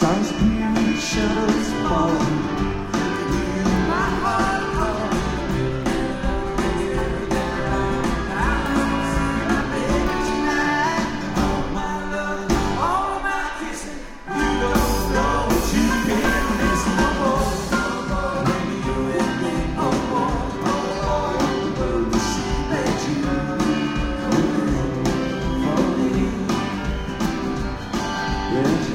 Stars appear, shadows fall. My heart calls. I beg tonight, all my love, all my kissing. You don't know what you can miss no more. Maybe you and me no more. But to see that you for me. Yes.